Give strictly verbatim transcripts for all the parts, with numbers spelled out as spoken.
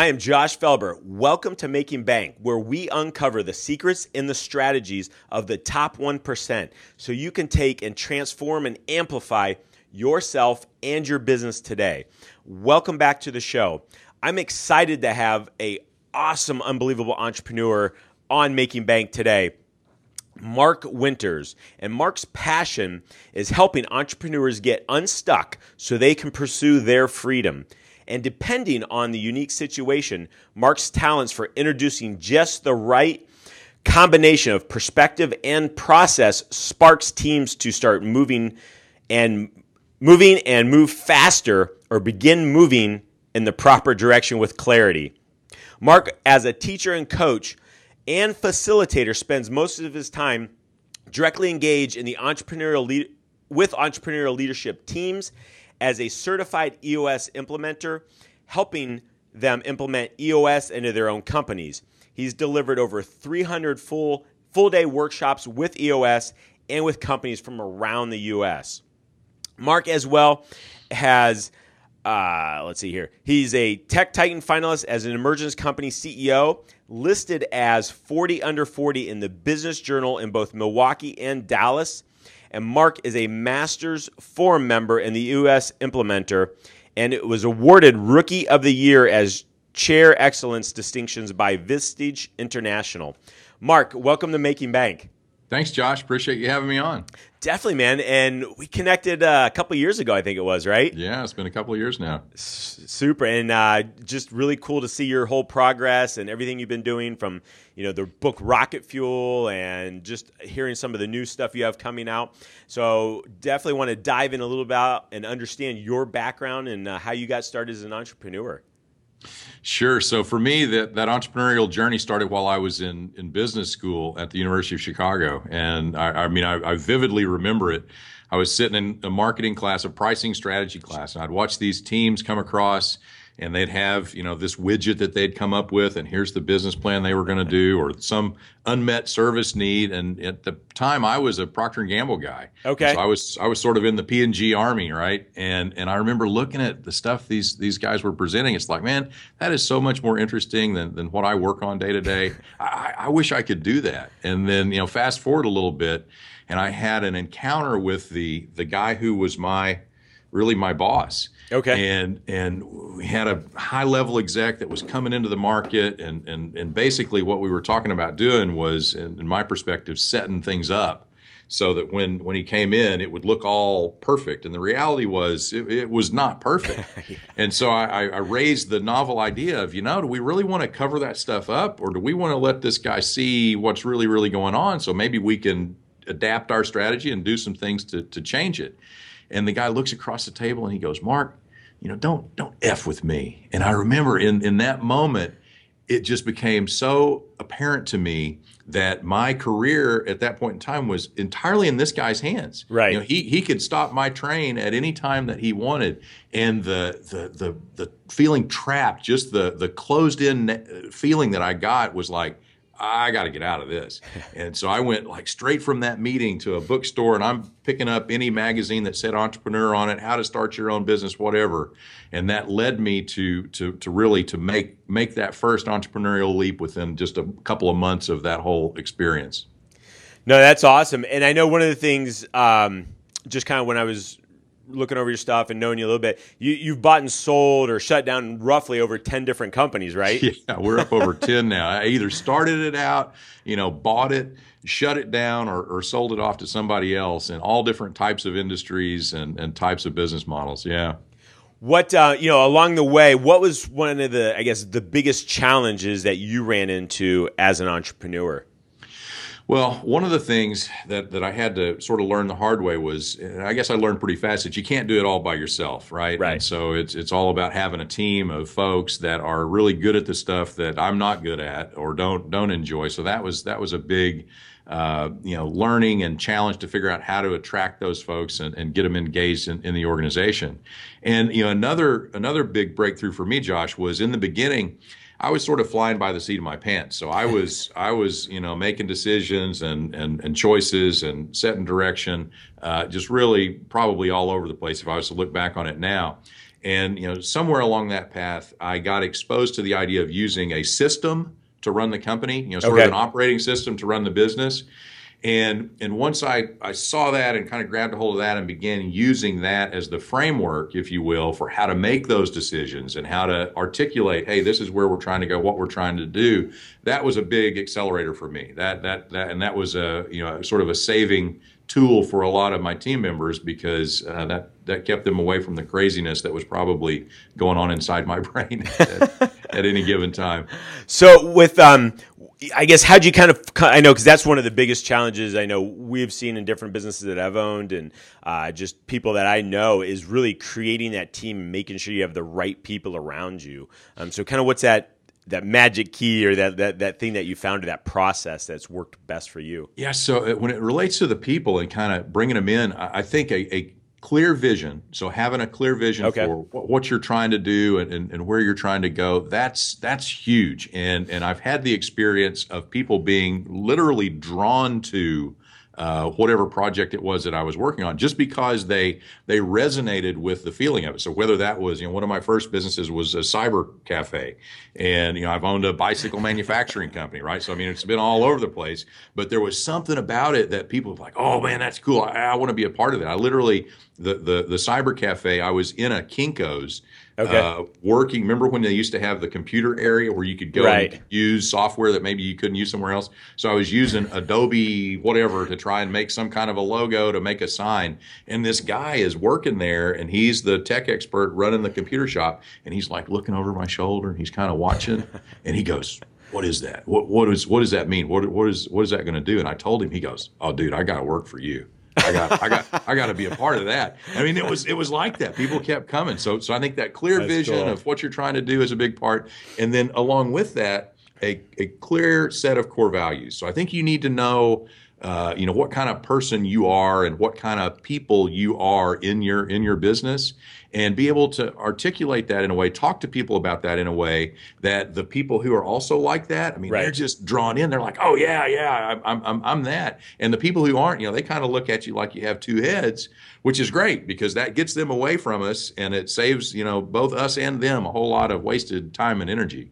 I am Josh Felber. Welcome to Making Bank, where we uncover the secrets and the strategies of the top one percent so you can take and transform and amplify yourself and your business today. Welcome back to the show. I'm excited to have an awesome, unbelievable entrepreneur on Making Bank today, Mark Winters. And Mark's passion is helping entrepreneurs get unstuck so they can pursue their freedom. And depending on the unique situation, Mark's talents for introducing just the right combination of perspective and process sparks teams to start moving and moving and move faster or begin moving in the proper direction with clarity. Mark, as a teacher and coach and facilitator, spends most of his time directly engaged in the entrepreneurial lead, with entrepreneurial leadership teams as a certified E O S implementer, helping them implement E O S into their own companies. He's delivered over three hundred full full-day workshops with E O S and with companies from around the U S. Mark as well has, uh, let's see here, he's a Tech Titan finalist as an emergence company C E O, listed as forty under forty in the Business Journal in both Milwaukee and Dallas. And Mark is a Masters Forum member in the U S Implementer, and it was awarded Rookie of the Year as Chair Excellence distinctions by Vistage International. Mark, welcome to Making Bank. Thanks, Josh. Appreciate you having me on. Definitely, man. And we connected uh, a couple years ago, I think it was, right? Yeah, it's been a couple of years now. S- super. And uh, just really cool to see your whole progress and everything you've been doing, from, you know, the book Rocket Fuel and just hearing some of the new stuff you have coming out. So definitely want to dive in a little bit and understand your background and uh, how you got started as an entrepreneur. Sure. So for me, that, that entrepreneurial journey started while I was in, in business school at the University of Chicago. And I, I mean, I, I vividly remember it. I was sitting in a marketing class, a pricing strategy class, and I'd watch these teams come across, and they'd have, you know, this widget that they'd come up with, and here's the business plan they were going to do, or some unmet service need. And at the time, I was a Procter and Gamble guy. Okay. So I was I was sort of in the P and G army, right? And and I remember looking at the stuff these these guys were presenting. It's like, man, that is so much more interesting than than what I work on day to day. I I wish I could do that. And then, you know, fast forward a little bit, and I had an encounter with the the guy who was my really my boss. Okay. And and we had a high level exec that was coming into the market, and and and basically what we were talking about doing was, in, in my perspective, setting things up so that when when he came in, it would look all perfect. And the reality was it, it was not perfect. Yeah. And so I, I raised the novel idea of, you know, do we really want to cover that stuff up, or do we want to let this guy see what's really, really going on, so maybe we can adapt our strategy and do some things to to change it? And the guy looks across the table and he goes, Mark, you know, don't don't F with me. And I remember in, in that moment, it just became so apparent to me that my career at that point in time was entirely in this guy's hands. Right. You know, he he could stop my train at any time that he wanted. And the the the the feeling trapped, just the the closed in feeling that I got was like, I got to get out of this. And so I went like straight from that meeting to a bookstore, and I'm picking up any magazine that said entrepreneur on it, how to start your own business, whatever. And that led me to to to really to make make that first entrepreneurial leap within just a couple of months of that whole experience. No, that's awesome. And I know one of the things, um, just kind of when I was looking over your stuff and knowing you a little bit, you, you've bought and sold or shut down roughly over ten different companies, right? Yeah, we're up over ten now. I either started it out, you know, bought it, shut it down, or, or sold it off to somebody else in all different types of industries and, and types of business models. Yeah. What, uh, you know, along the way, what was one of the, I guess, the biggest challenges that you ran into as an entrepreneur? Well, one of the things that, that I had to sort of learn the hard way was, and I guess I learned pretty fast, that you can't do it all by yourself, right? Right. And so it's it's all about having a team of folks that are really good at the stuff that I'm not good at or don't don't enjoy. So that was that was a big uh, you know learning and challenge to figure out how to attract those folks and, and get them engaged in, in the organization. And you know another another big breakthrough for me, Josh, was in the beginning, I was sort of flying by the seat of my pants. So I was, I was, you know, making decisions and and, and choices and setting direction, uh, just really probably all over the place if I was to look back on it now. And, you know, somewhere along that path, I got exposed to the idea of using a system to run the company, you know, sort Okay. of an operating system to run the business. And and once I, I saw that and kind of grabbed a hold of that and began using that as the framework, if you will, for how to make those decisions and how to articulate, hey, this is where we're trying to go, what we're trying to do, that was a big accelerator for me. That that that and that was a, you know, sort of a saving tool for a lot of my team members, because uh, that that kept them away from the craziness that was probably going on inside my brain at, at any given time. So with, um, I guess, how'd you kind of, I know, because that's one of the biggest challenges I know we've seen in different businesses that I've owned, and uh, just people that I know, is really creating that team and making sure you have the right people around you. Um, so kind of what's that that magic key, or that, that that thing that you found, to that process that's worked best for you? Yeah, so when it relates to the people and kind of bringing them in, I think a, a clear vision, so having a clear vision Okay. for what you're trying to do and, and, and where you're trying to go, that's that's huge. And and I've had the experience of people being literally drawn to uh, whatever project it was that I was working on, just because they they resonated with the feeling of it. So whether that was, you know, one of my first businesses was a cyber cafe, and you know, I've owned a bicycle manufacturing company, right? So I mean, it's been all over the place, but there was something about it that people were like, oh man, that's cool. I, I want to be a part of that. I literally, the the the cyber cafe, I was in a Kinko's. Okay. Uh, working, remember when they used to have the computer area where you could go Right. and you could use software that maybe you couldn't use somewhere else? So I was using Adobe whatever to try and make some kind of a logo to make a sign. And this guy is working there, and he's the tech expert running the computer shop. And he's like looking over my shoulder, and he's kind of watching, and he goes, what is that? What what is what does that mean? What what is what is that going to do? And I told him. He goes, oh, dude, I got to work for you. I got, I got, I got to be a part of that. I mean, it was, it was like that. People kept coming. So, so I think that clear That's vision cool. of what you're trying to do is a big part. And then along with that, a, a clear set of core values. So I think you need to know, uh, you know, what kind of person you are and what kind of people you are in your, in your business, and be able to articulate that in a way, talk to people about that in a way that the people who are also like that, I mean, Right. they're just drawn in. They're like, oh yeah, yeah, I'm, I'm, I'm that. And the people who aren't, you know, they kind of look at you like you have two heads, which is great, because that gets them away from us, and it saves, you know, both us and them a whole lot of wasted time and energy.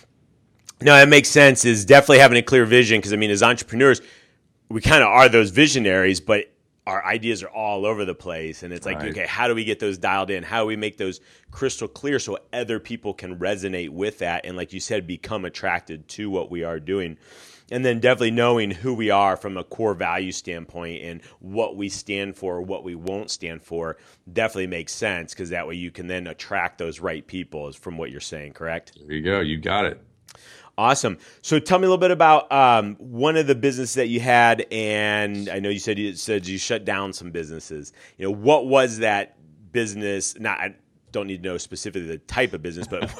No, that makes sense. Is definitely having a clear vision, because I mean, as entrepreneurs, we kind of are those visionaries, but our ideas are all over the place, and it's like, Right. okay, how do we get those dialed in? How do we make those crystal clear so other people can resonate with that, and like you said, become attracted to what we are doing? And then definitely knowing who we are from a core value standpoint, and what we stand for, what we won't stand for, definitely makes sense, because that way you can then attract those right people, is from what you're saying, correct? There you go. You got it. Awesome. So tell me a little bit about um, one of the businesses that you had, and I know you said you said you shut down some businesses. You know, what was that business? Not, I don't need to know specifically the type of business, but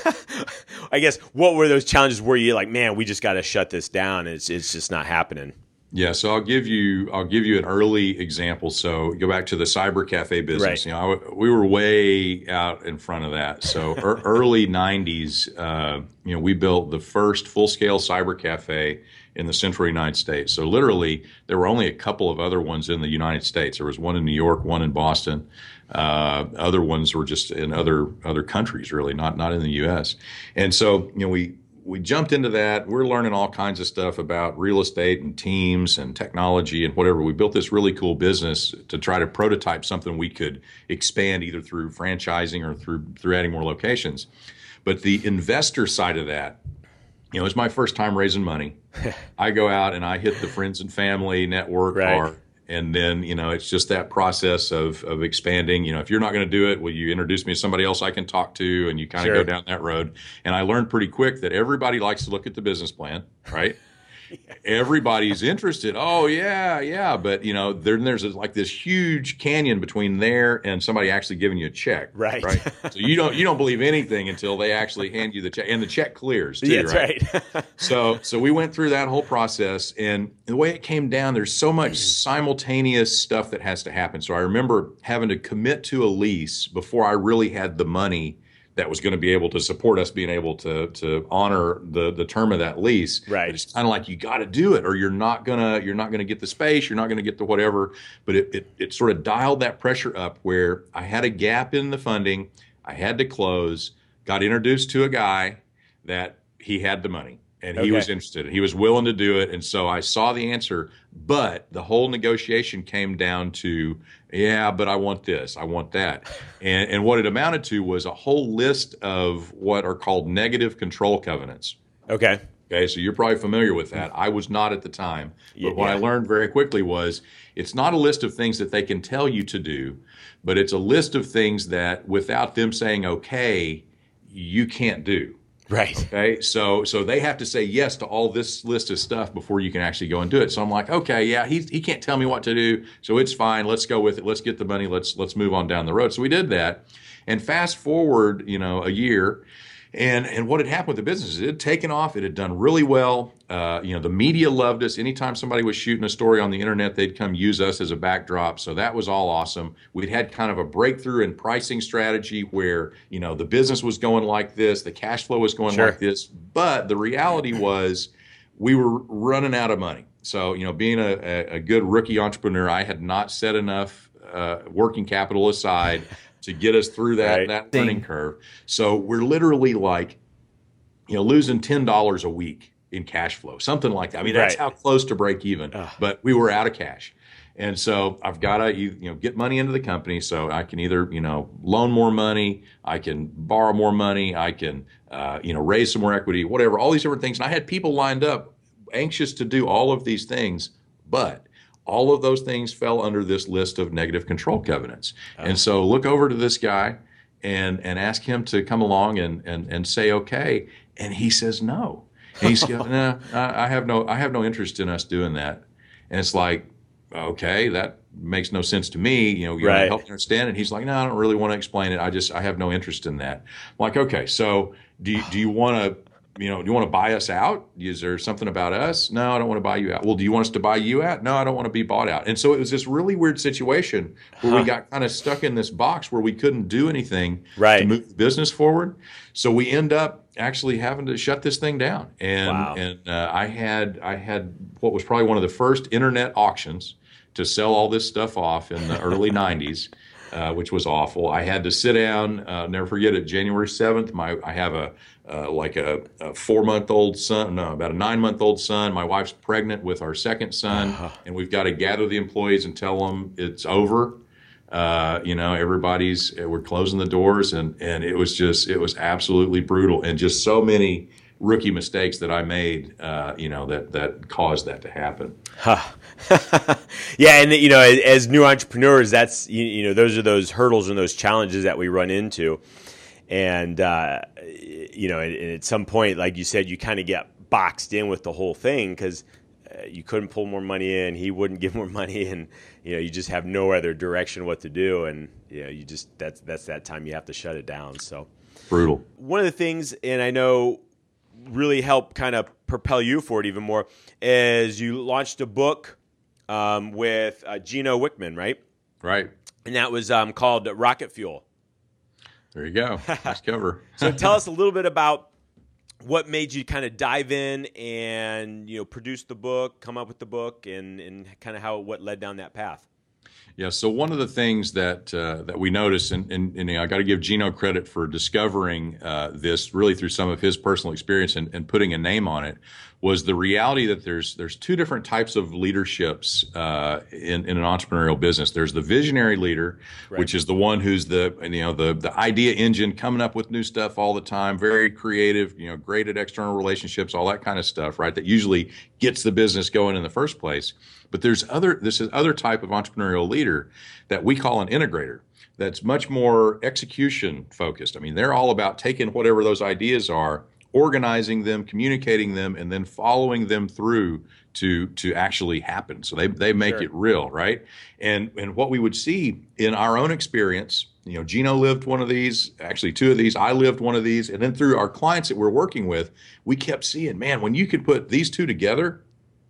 I guess what were those challenges where you're like, man, we just got to shut this down. It's it's just not happening. Yeah, so I'll give you I'll give you an early example. So go back to the cyber cafe business. Right. You know, I, we were way out in front of that. So er, early nineties, uh, you know, we built the first full scale cyber cafe in the central United States. So literally, there were only a couple of other ones in the United States. There was one in New York, one in Boston. Uh, other ones were just in other other countries, really, not not in the U S. And so, you know, we. We jumped into that. We're learning all kinds of stuff about real estate and teams and technology and whatever. We built this really cool business to try to prototype something we could expand either through franchising or through through adding more locations. But the investor side of that, you know, it's my first time raising money. I go out and I hit the friends and family network Right. hard. And then, you know, it's just that process of of expanding. You know, if you're not going to do it, will you introduce me to somebody else I can talk to? And you kind of Sure. go down that road. And I learned pretty quick that everybody likes to look at the business plan, right? Everybody's interested. Oh yeah, yeah. But you know, there, there's like this huge canyon between there and somebody actually giving you a check. Right. Right. So you don't you don't believe anything until they actually hand you the check, and the check clears too. Yeah, that's right. right. So, so we went through that whole process, and the way it came down, there's so much simultaneous stuff that has to happen. So I remember having to commit to a lease before I really had the money that was going to be able to support us being able to to honor the the term of that lease. Right. But it's kind of like you got to do it, or you're not gonna you're not gonna get the space, you're not gonna get the whatever. But it, it it sort of dialed that pressure up where I had a gap in the funding. I had to close, got introduced to a guy that he had the money and he Okay. was interested. He was willing to do it. And so I saw the answer, but the whole negotiation came down to, yeah, but I want this, I want that. And, and what it amounted to was a whole list of what are called negative control covenants. Okay. Okay, so you're probably familiar with that. I was not at the time. But what Yeah. I learned very quickly was it's not a list of things that they can tell you to do, but it's a list of things that without them saying okay, you can't do. Right. Okay, so so they have to say yes to all this list of stuff before you can actually go and do it. So I'm like, okay, yeah, he he can't tell me what to do, so it's fine. Let's go with it. Let's get the money. Let's let's move on down the road. So we did that, and fast forward, you know, a year. And and what had happened with the business is it had taken off. It had done really well. Uh, you know, the media loved us. Anytime somebody was shooting a story on the internet, they'd come use us as a backdrop. So that was all awesome. We'd had kind of a breakthrough in pricing strategy where, you know, the business was going like this, the cash flow was going Sure. like this. But the reality was we were running out of money. So, you know, being a, a, a good rookie entrepreneur, I had not set enough uh, working capital aside to get us through that, Right. that learning curve. So we're literally like, you know, losing ten dollars a week in cash flow, something like that. I mean, that's Right. how close to break even, Ugh. but we were out of cash. And so I've got to, you know, get money into the company. So I can either, you know, loan more money, I can borrow more money, I can, uh, you know, raise some more equity, whatever, all these different things. And I had people lined up anxious to do all of these things, but all of those things fell under this list of negative control covenants. Oh. And so look over to this guy and and ask him to come along and and and say okay, and he says no. And he's going, no, I I have no I have no interest in us doing that. And it's like, okay, that makes no sense to me. You know, you Right. help me understand. And he's like, no, I don't really want to explain it. I just I have no interest in that. I'm like, okay, so do you, do you want to you know, do you want to buy us out? Is there something about us? No, I don't want to buy you out. Well, do you want us to buy you out? No, I don't want to be bought out. And so it was this really weird situation where Huh. we got kind of stuck in this box where we couldn't do anything Right. to move the business forward. So we end up actually having to shut this thing down. And Wow. and uh, I had I had what was probably one of the first internet auctions to sell all this stuff off in the early nineties. Uh, which was awful. I had to sit down. Uh, never forget it. January seventh. My I have a uh, like a, a four month old son. No, about a nine month old son. My wife's pregnant with our second son, Uh-huh. and we've got to gather the employees and tell them it's over. Uh, you know, everybody's we're closing the doors, and and it was just it was absolutely brutal, and just so many rookie mistakes that I made. Uh, you know that that caused that to happen. Huh. Yeah, and you know, as, as new entrepreneurs, that's you, you know, those are those hurdles and those challenges that we run into, and uh, you know, and, and at some point, like you said, you kind of get boxed in with the whole thing because uh, you couldn't pull more money in, he wouldn't give more money, and you know, you just have no other direction what to do, and you know, you just that's that's that time you have to shut it down. So Brutal. one of the things, and I know really helped kind of propel you forward even more, is you launched a book um, with uh, Gino Wickman, right? Right. And that was um, called Rocket Fuel. There you go. Nice cover. So tell us a little bit about what made you kind of dive in and, you know, produce the book, come up with the book, and, and kind of how what led down that path. Yeah. So one of the things that uh, that we noticed, and, and, and you know, I got to give Gino credit for discovering uh, this really through some of his personal experience and, and putting a name on it, was the reality that there's there's two different types of leaderships uh, in, in an entrepreneurial business. There's the visionary leader, Right. which is the one who's the you know the the idea engine, coming up with new stuff all the time, very creative, you know, great at external relationships, all that kind of stuff, right? That usually gets the business going in the first place. But there's other this is other type of entrepreneurial leader that we call an integrator. That's much more execution focused. I mean, they're all about taking whatever those ideas are, organizing them, communicating them, and then following them through to to actually happen. So they they make Sure. it real, right? And and what we would see in our own experience, you know, Gino lived one of these, actually two of these, I lived one of these, and then through our clients that we're working with, we kept seeing, man, when you could put these two together,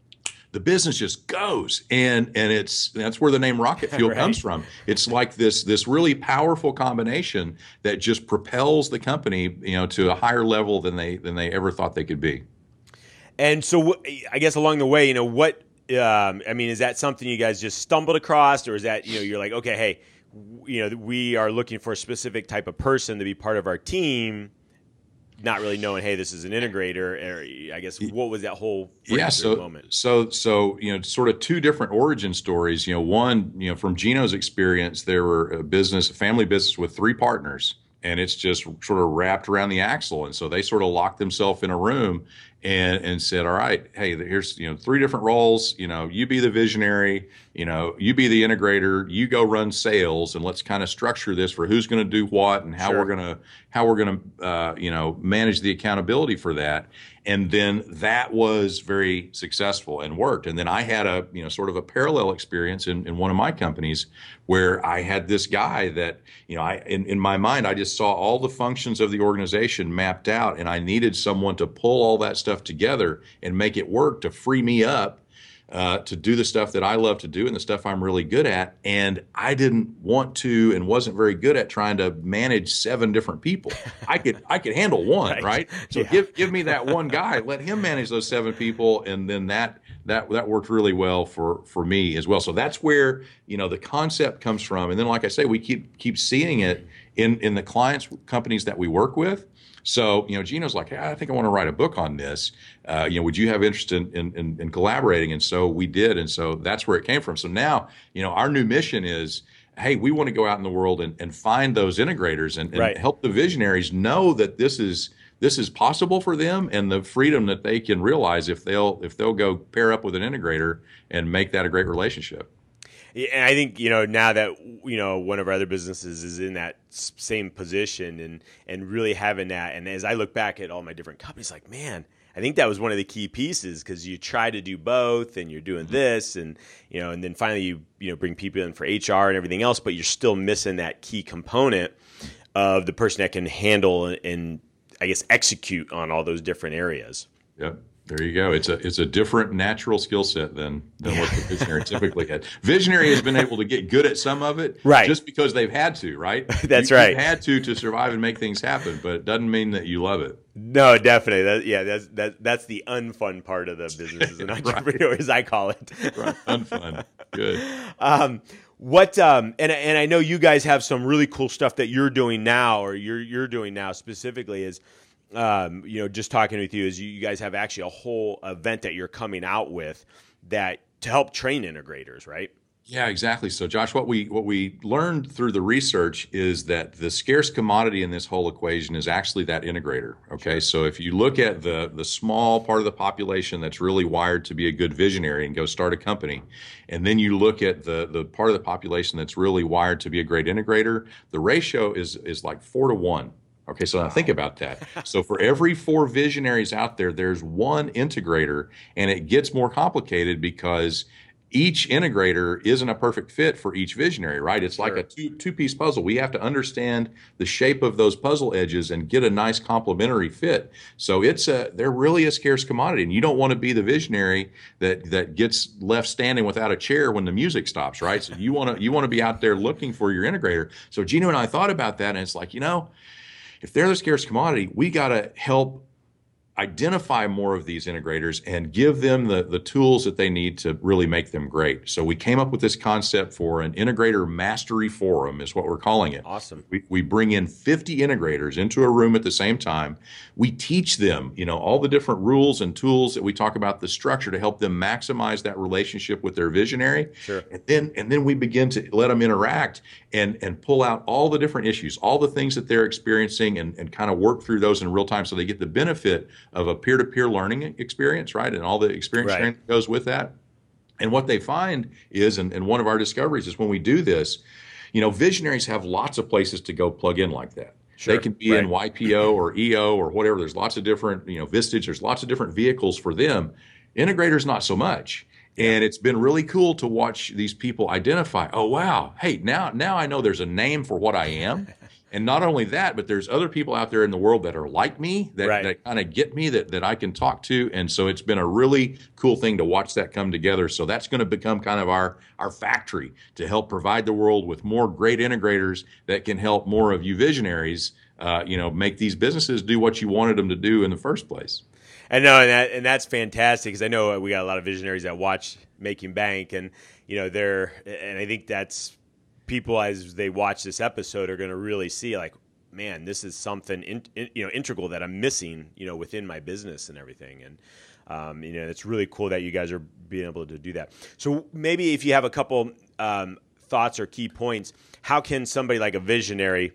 the business just goes, and and it's that's where the name Rocket Fuel Right. comes from. It's like this this really powerful combination that just propels the company, you know, to a higher level than they than they ever thought they could be. And so wh- I guess along the way, you know, what, um, I mean, is that something you guys just stumbled across, or is that, you know, you're like, okay, hey, you know, we are looking for a specific type of person to be part of our team, not really knowing, hey, this is an integrator. Or I guess what was that whole yeah so moment? so so you know, sort of two different origin stories. You know, one, you know, from Gino's experience, there were a business, a family business with three partners, and it's just sort of wrapped around the axle. And so they sort of locked themselves in a room and and said, all right, hey, here's, you know, three different roles. You know, you be the visionary, you know, you be the integrator, you go run sales, and let's kind of structure this for who's going to do what and how Sure. we're going to how we're going to uh, you know, manage the accountability for that. And then that was very successful and worked. And then I had a, you know, sort of a parallel experience in, in one of my companies where I had this guy that, you know, I in, in my mind, I just saw all the functions of the organization mapped out, and I needed someone to pull all that stuff together and make it work to free me up uh, to do the stuff that I love to do and the stuff I'm really good at. And I didn't want to and wasn't very good at trying to manage seven different people. I could I could handle one, right? Right. So Yeah. give give me that one guy, let him manage those seven people, and then that that that worked really well for for me as well. So that's where, you know, the concept comes from. And then, like I say, we keep keep seeing it in in the clients companies that we work with. So, you know, Gino's like, hey, I think I want to write a book on this. Uh, you know, would you have interest in, in, in collaborating? And so we did. And so that's where it came from. So now, you know, our new mission is, hey, we want to go out in the world and, and find those integrators and, and Right. help the visionaries know that this is this is possible for them, and the freedom that they can realize if they'll if they'll go pair up with an integrator and make that a great relationship. Yeah, and I think, you know, now that, you know, one of our other businesses is in that s- same position and and really having that. And as I look back at all my different companies, like, man, I think that was one of the key pieces, because you try to do both and you're doing Mm-hmm. this and, you know, and then finally you, you know, bring people in for H R and everything else, but you're still missing that key component of the person that can handle and, and I guess, execute on all those different areas. Yep. There you go. It's a it's a different natural skill set than than what the visionary typically had. Visionary has been able to get good at some of it, Right. just because they've had to, right? That's you, right. You've had to to survive and make things happen, but it doesn't mean that you love it. No, definitely. That, yeah, that's that, that's the unfun part of the business as an entrepreneur, as I call it. Right. Unfun. Good. Um, what um, and and I know you guys have some really cool stuff that you're doing now, or you're you're doing now specifically. Is um, you know, just talking with you, is you, you guys have actually a whole event that you're coming out with that to help train integrators, right? Yeah, exactly. So, Josh, what we what we learned through the research is that the scarce commodity in this whole equation is actually that integrator. Okay, sure. So if you look at the the small part of the population that's really wired to be a good visionary and go start a company, and then you look at the the part of the population that's really wired to be a great integrator, the ratio is is like four to one. Okay, so now think about that. So for every four visionaries out there, there's one integrator, and it gets more complicated because each integrator isn't a perfect fit for each visionary, right? It's like Sure. a two two piece puzzle. We have to understand the shape of those puzzle edges and get a nice complementary fit. So it's a they're really a scarce commodity, and you don't want to be the visionary that that gets left standing without a chair when the music stops, right? So you want to you want to be out there looking for your integrator. So Gino and I thought about that, and it's like, you know, if they're the scarce commodity, we got to help identify more of these integrators and give them the, the tools that they need to really make them great. So we came up with this concept for an integrator mastery forum, is what we're calling it. Awesome. We, we bring in fifty integrators into a room at the same time. We teach them, you know, all the different rules and tools that we talk about, the structure to help them maximize that relationship with their visionary. Sure. And then and then we begin to let them interact and and pull out all the different issues, all the things that they're experiencing, and, and kind of work through those in real time so they get the benefit of a peer-to-peer learning experience, right? And all the experience Right. sharing that goes with that. And what they find is, and, and one of our discoveries is when we do this, you know, visionaries have lots of places to go plug in like that. Sure. They can be Right. in Y P O or E O or whatever. There's lots of different, you know, Vistage. There's lots of different vehicles for them. Integrators, not so much. And it's been really cool to watch these people identify, oh, wow, hey, now now I know there's a name for what I am. And not only that, but there's other people out there in the world that are like me, that, Right. that kind of get me, that, that I can talk to. And so it's been a really cool thing to watch that come together. So that's going to become kind of our, our factory to help provide the world with more great integrators that can help more of you visionaries, uh, you know, make these businesses do what you wanted them to do in the first place. And no, and that and that's fantastic, because I know we got a lot of visionaries that watch Making Bank, and you know they're and I think that's people, as they watch this episode, are going to really see like, man, this is something in, in, you know integral that I'm missing, you know, within my business and everything. And um, you know, it's really cool that you guys are being able to do that. So maybe if you have a couple um, thoughts or key points, how can somebody like a visionary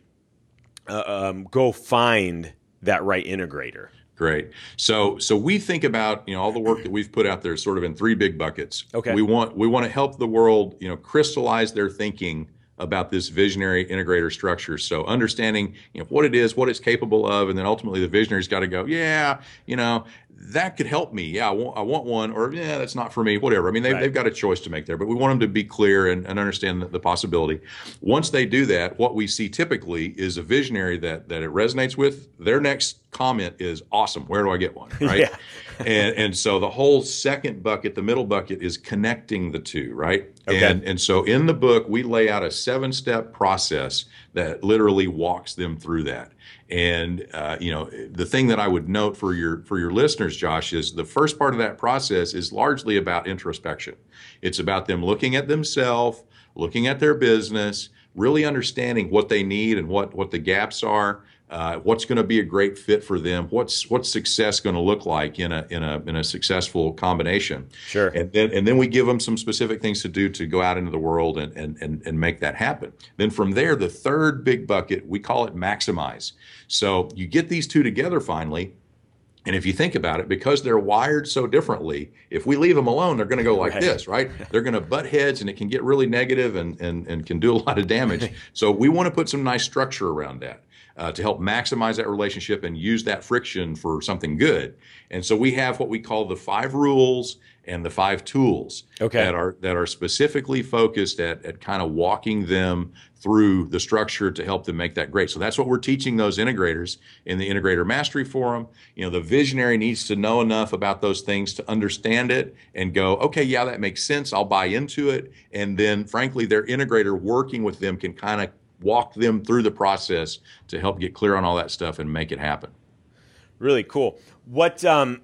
uh, um, go find that right integrator? Great. So so we think about, you know, all the work that we've put out there sort of in three big buckets. Okay. We want we want to help the world, you know, crystallize their thinking about this visionary integrator structure. So understanding, you know, what it is, what it's capable of, and then ultimately the visionary's got to go, yeah, you know, that could help me. Yeah, I want, I want one, or yeah, that's not for me, whatever. I mean, they, Right. they've got a choice to make there, but we want them to be clear and, and understand the, the possibility. Once they do that, what we see typically is a visionary that that it resonates with. Their next comment is, awesome, where do I get one, right? Yeah. and and so the whole second bucket, the middle bucket, is connecting the two, right? Okay. And and so in the book, we lay out a seven-step process that literally walks them through that. And uh, you know, the thing that I would note for your for your listeners, Josh, is the first part of that process is largely about introspection. It's about them looking at themselves, looking at their business, really understanding what they need and what what the gaps are. Uh, what's going to be a great fit for them? What's what's success going to look like in a in a in a successful combination? Sure. And then and then we give them some specific things to do to go out into the world and and and, and make that happen. Then from there, the third big bucket, we call it maximize. So you get these two together finally. And if you think about it, because they're wired so differently, if we leave them alone, they're going to go like Right. this, right? They're going to butt heads, and it can get really negative and, and, and can do a lot of damage. So we want to put some nice structure around that uh, to help maximize that relationship and use that friction for something good. And so we have what we call the five rules and the five tools Okay. that are that are specifically focused at, at kind of walking them through the structure to help them make that great. So that's what we're teaching those integrators in the Integrator Mastery Forum. You know, the visionary needs to know enough about those things to understand it and go, okay, yeah, that makes sense. I'll buy into it. And then, frankly, their integrator working with them can kind of walk them through the process to help get clear on all that stuff and make it happen. Really cool. What, um,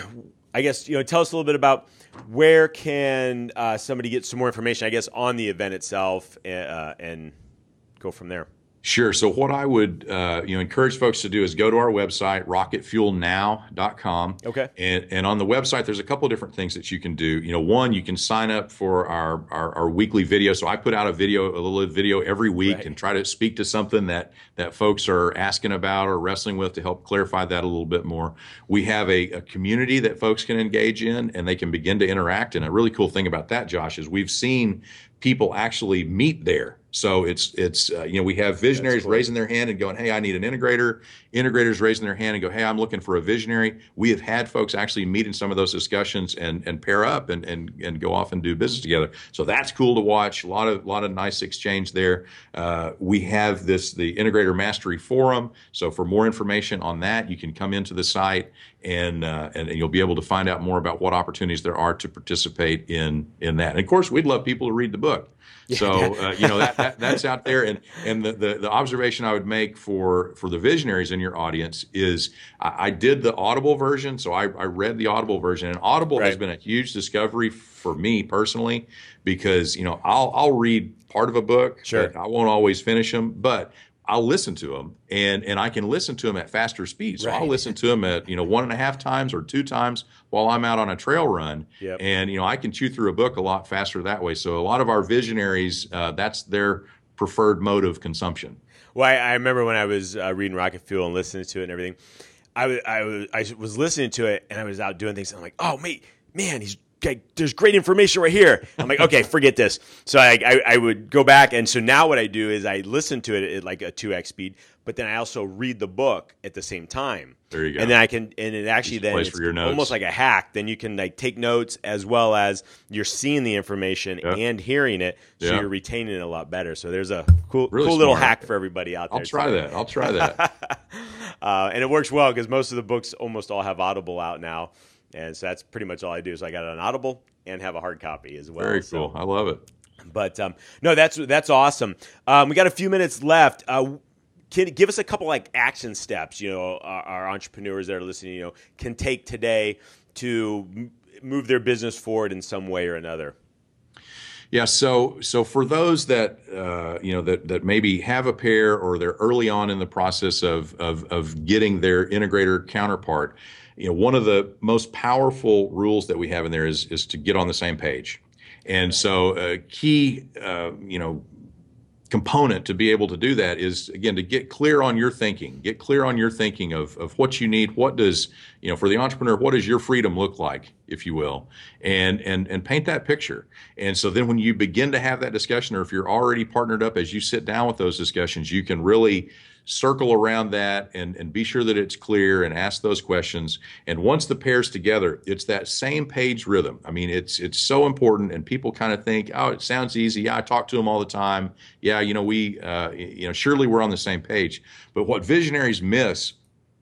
I guess, you know, tell us a little bit about where can uh, somebody get some more information, I guess, on the event itself uh, and go from there. Sure. So what I would uh, you know encourage folks to do is go to our website, rocket fuel now dot com. Okay. And and on the website, there's a couple of different things that you can do. You know, one, you can sign up for our our, our weekly video. So I put out a video, a little video every week, Right. and try to speak to something that that folks are asking about or wrestling with to help clarify that a little bit more. We have a, a community that folks can engage in, and they can begin to interact. And a really cool thing about that, Josh, is we've seen people actually meet there. So it's it's uh, you know, we have visionaries cool. raising their hand and going, hey, I need an integrator. Integrators raising their hand and go, hey, I'm looking for a visionary. We have had folks actually meet in some of those discussions and and pair up and and and go off and do business together. So that's cool to watch. A lot of lot of nice exchange there. Uh, we have this the Integrator Mastery Forum. So for more information on that, you can come into the site and uh, and, and you'll be able to find out more about what opportunities there are to participate in in that. And of course, we'd love people to read the book. So uh, you know that, that that's out there, and and the, the the observation I would make for for the visionaries in your audience is I, I did the Audible version, so I, I read the Audible version, and Audible Right. has been a huge discovery for me personally because you know I'll I'll read part of a book, Sure. but I won't always finish them, but I'll listen to them, and and I can listen to them at faster speed. So Right. I'll listen to them at you know one and a half times or two times while I'm out on a trail run, Yep. and you know I can chew through a book a lot faster that way. So a lot of our visionaries, uh, that's their preferred mode of consumption. Well, I, I remember when I was uh, reading Rocket Fuel and listening to it and everything, I was, I was I was listening to it and I was out doing things. And I'm like, oh, mate, man, he's there's great information right here. I'm like, okay, forget this. So I, I I would go back, and so now what I do is I listen to it at like a two x speed, but then I also read the book at the same time. There you go. And then I can, and it actually Just a then place it's for your notes. almost like a hack. Then you can like take notes as well as you're seeing the information Yeah. and hearing it, so Yeah. you're retaining it a lot better. So there's a cool, Really cool little smart. hack for everybody out there. I'll try that. I'll try that. Uh, and it works well because most of the books almost all have Audible out now. And so that's pretty much all I do. So I got an Audible and have a hard copy as well. Very So- cool. I love it. But um, no, that's that's awesome. Um, we got a few minutes left. Uh, can give us a couple like action steps, you know, our, our entrepreneurs that are listening, you know, can take today to m- move their business forward in some way or another. Yeah, so so for those that uh, you know that that maybe have a pair or they're early on in the process of of of getting their integrator counterpart, you know, one of the most powerful rules that we have in there is is to get on the same page. And so a key uh, you know component to be able to do that is, again, to get clear on your thinking, get clear on your thinking of, of what you need. What does, you know, for the entrepreneur, what does your freedom look like, if you will, and, and, and paint that picture. And so then when you begin to have that discussion, or if you're already partnered up, as you sit down with those discussions, you can really circle around that and, and be sure that it's clear and ask those questions. And once the pair's together, it's that same page rhythm. I mean, it's it's so important, and people kind of think, oh, it sounds easy. Yeah, I talk to them all the time. Yeah, you know, we, uh, you know, surely we're on the same page. But what visionaries miss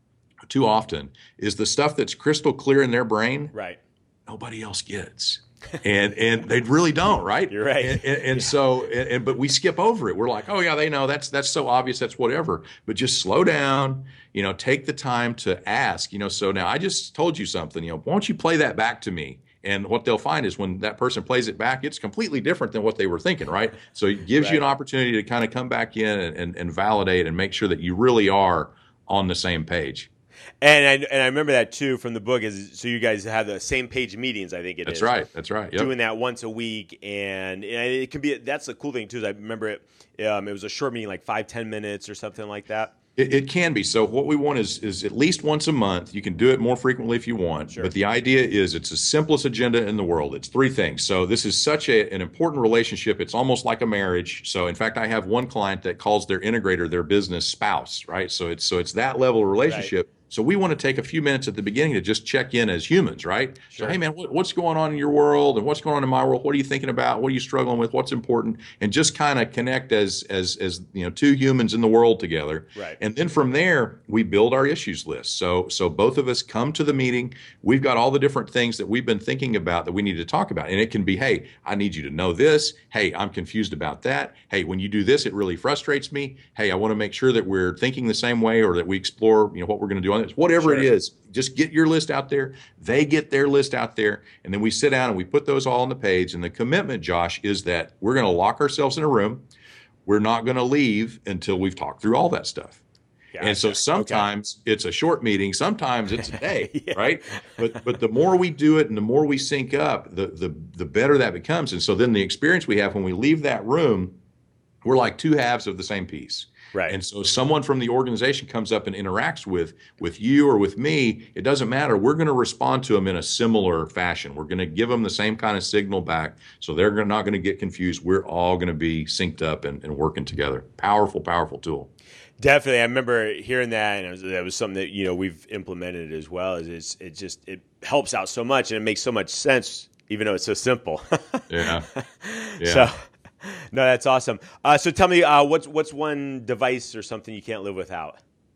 too often is the stuff that's crystal clear in their brain. Right. Nobody else gets. and and they really don't, right? You're right. And, and, and yeah. so, and, and but we skip over it. We're like, oh yeah, they know. That's that's so obvious. That's whatever. But just slow down. You know, take the time to ask. You know, so now I just told you something. You know, why don't you play that back to me? And what they'll find is when that person plays it back, it's completely different than what they were thinking, right? So it gives right. you an opportunity to kind of come back in and, and, and validate and make sure that you really are on the same page. And I, and I remember that too from the book. Is so you guys have the same page meetings. I think it that's is. That's right. That's right. Yep. Doing that once a week, and, and it can be. That's the cool thing too. Is I remember it. Um, it was a short meeting, like five, ten minutes or something like that. It, it can be. So what we want is is at least once a month. You can do it more frequently if you want. Sure. But the idea is it's the simplest agenda in the world. It's three things. So this is such a, an important relationship. It's almost like a marriage. So in fact, I have one client that calls their integrator their business spouse, right? So it's so it's that level of relationship. Right. So we want to take a few minutes at the beginning to just check in as humans, right? Sure. So, hey, man, what, what's going on in your world and what's going on in my world? What are you thinking about? What are you struggling with? What's important? And just kind of connect as, as, as you know, two humans in the world together. Right. And then from there, we build our issues list. So, so both of us come to the meeting. We've got all the different things that we've been thinking about that we need to talk about. And it can be, hey, I need you to know this. Hey, I'm confused about that. Hey, when you do this, it really frustrates me. Hey, I want to make sure that we're thinking the same way, or that we explore, you know, what we're going to do on this. Whatever sure. it is. Just get your list out there. They get their list out there. And then we sit down and we put those all on the page. And the commitment, Josh, is that we're going to lock ourselves in a room. We're not going to leave until we've talked through all that stuff. Gotcha. And so sometimes okay. it's a short meeting. Sometimes it's a day, yeah. right? But but the more we do it and the more we sync up, the, the, the better that becomes. And so then the experience we have when we leave that room, we're like two halves of the same piece. Right. And so someone from the organization comes up and interacts with with you or with me, it doesn't matter. We're going to respond to them in a similar fashion. We're going to give them the same kind of signal back, so they're not going to get confused. We're all going to be synced up and, and working together. Powerful, powerful tool. Definitely. I remember hearing that, and it was, that was something that, you know, we've implemented as well. Is it's, it just it helps out so much, and it makes so much sense, even though it's so simple. yeah. yeah. So. No, that's awesome. Uh, so tell me, uh, what's what's one device or something you can't live without?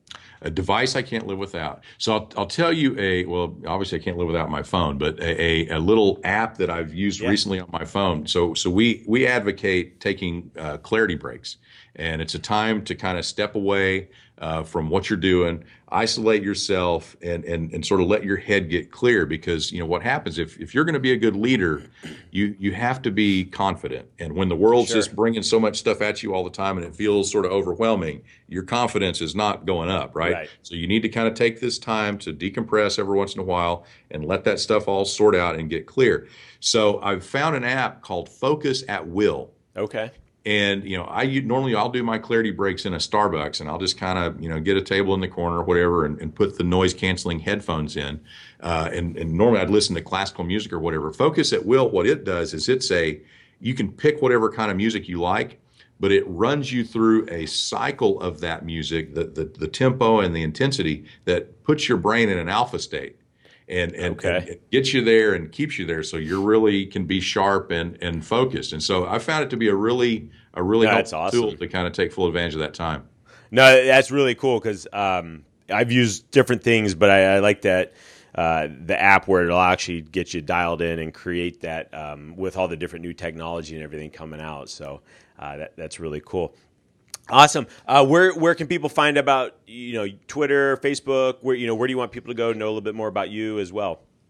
A device I can't live without. So I'll, I'll tell you a, well, obviously I can't live without my phone, but a, a, a little app that I've used yeah. recently on my phone. So so we we advocate taking uh, clarity breaks. And it's a time to kind of step away uh, from what you're doing, isolate yourself, and, and and sort of let your head get clear. Because, you know, what happens if, if you're going to be a good leader, you you have to be confident. And when the world's sure. just bringing so much stuff at you all the time and it feels sort of overwhelming, your confidence is not going up, right? right. So you need to kind of take this time to decompress every once in a while and let that stuff all sort out and get clear. So I've found an app called Focus at Will. Okay. And, you know, I normally I'll do my clarity breaks in a Starbucks, and I'll just kind of, you know, get a table in the corner or whatever and, and put the noise canceling headphones in. Uh, and, and normally I'd listen to classical music or whatever. Focus at Will, what it does is it's a, you can pick whatever kind of music you like, but it runs you through a cycle of that music, the, the, the tempo and the intensity that puts your brain in an alpha state. And and, okay. and it gets you there and keeps you there, so you really can be sharp and, and focused. And so I found it to be a really a really that's helpful awesome. tool to kind of take full advantage of that time. No, that's really cool because um, I've used different things, but I, I like that uh, the app where it'll actually get you dialed in and create that um, with all the different new technology and everything coming out. So uh, that that's really cool. Awesome. Uh, where where can people find about, you know, Twitter, Facebook? Where you know where do you want people to go to know a little bit more about you as well?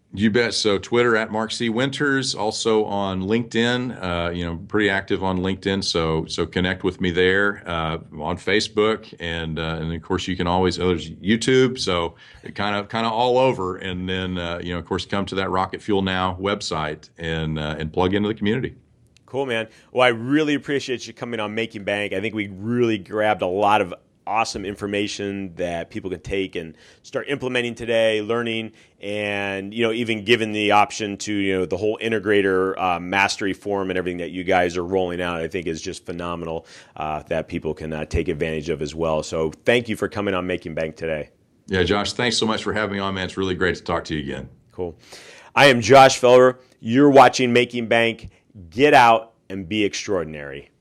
You bet. So Twitter at Mark C. Winters, also on LinkedIn. Uh, you know, pretty active on LinkedIn. So so connect with me there. Uh, on Facebook, and uh, and of course you can always oh, there's YouTube. So kind of kind of all over. And then uh, you know, of course, come to that Rocket Fuel Now website and uh, and plug into the community. Cool, man. Well, I really appreciate you coming on Making Bank. I think we really grabbed a lot of awesome information that people can take and start implementing today, learning, and you know, even given the option to you know the whole integrator uh, mastery forum and everything that you guys are rolling out, I think is just phenomenal uh, that people can uh, take advantage of as well. So thank you for coming on Making Bank today. Yeah, Josh, thanks so much for having me on, man. It's really great to talk to you again. Cool. I am Josh Felder. You're watching Making Bank. Get out and be extraordinary.